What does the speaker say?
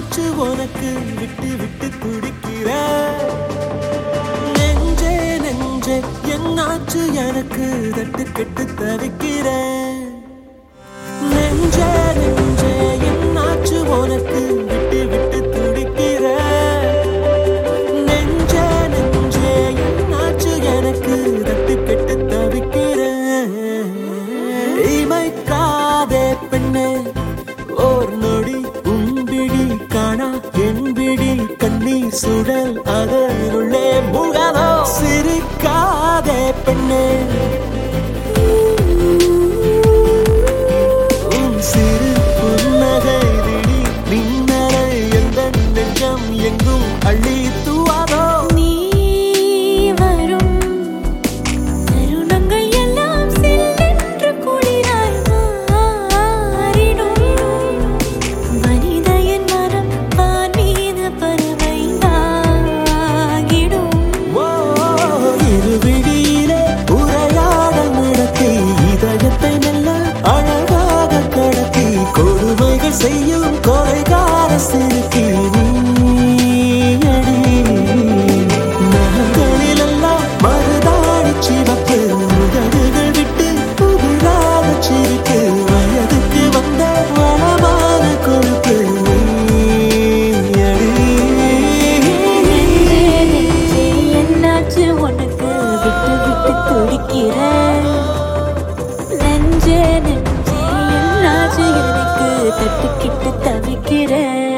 என்னாச்சு உனக்கு விட்டு விட்டு துடிக்கிற நெஞ்சே நெஞ்சே என்னாச்சு எனக்கு தட்டு கெட்டு தவிக்கிற நெஞ்சே நெஞ்சே என்னாச்சு உனக்கு விட்டு விட்டு துடிக்கிற நெஞ்சே நெஞ்சே என்னாச்சு எனக்கு தட்டு கெட்டு தவிக்கிற இமைக்காதே பெண்ணே ஓர் நொடி உன்பிடி காணா என்பிடி கண்ணீர் சுடல் அதனுள்ளே முகனோ சிரிக்காதே பெண்ணே உன் சிறு புன்னகை விழி மின்னலை எந்த நெஞ்சம் எங்கும் அள்ளி தூவாதோ செய்யும் கொலைகார சிறுக்கி நீயடி நகங்களிலெல்லாம் மருதாணி சிவப்பு உதடுகள் விட்டு புதிராக சிரிக்கு வயதுக்கு வந்த வளமான கொழுப்பு என்னாச்சு உனக்கு விட்டு விட்டு துடிக்கிற நெஞ்சே நெஞ்சே என்னாச்சு எனக்கு தட்டுக்கிட்டு தவிக்கிறேன்